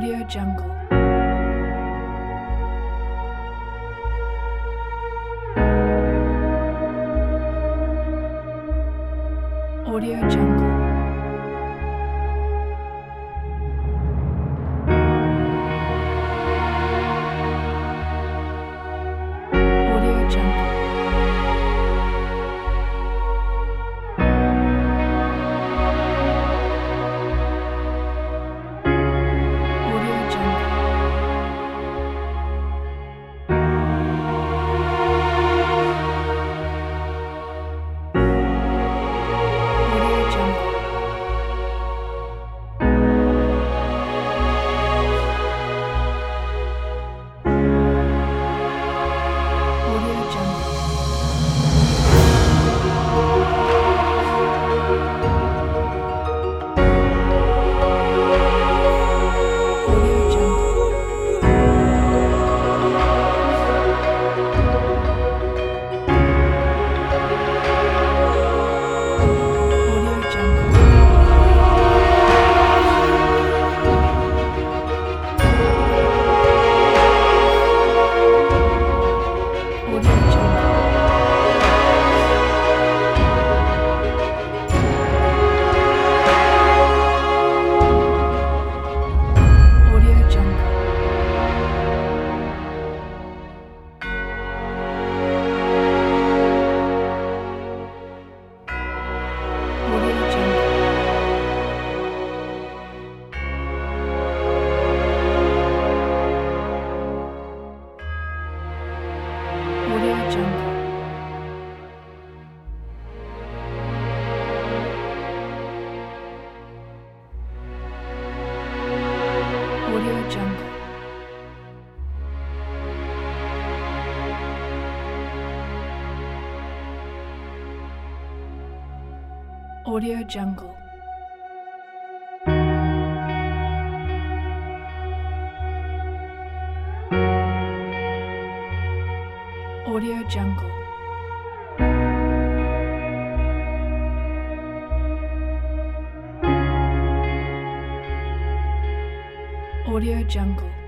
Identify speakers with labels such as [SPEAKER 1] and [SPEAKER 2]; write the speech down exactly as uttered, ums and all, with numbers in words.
[SPEAKER 1] Audio Jungle. Audio Jungle. Audio Jungle. Audio Jungle. Audio Jungle. Audio Jungle. Audio Jungle. Audio Jungle. Audio Jungle. Audio Jungle. Audio Jungle. Audio Jungle. Audio Jungle. Audio Jungle. Audio Jungle. Audio Jungle.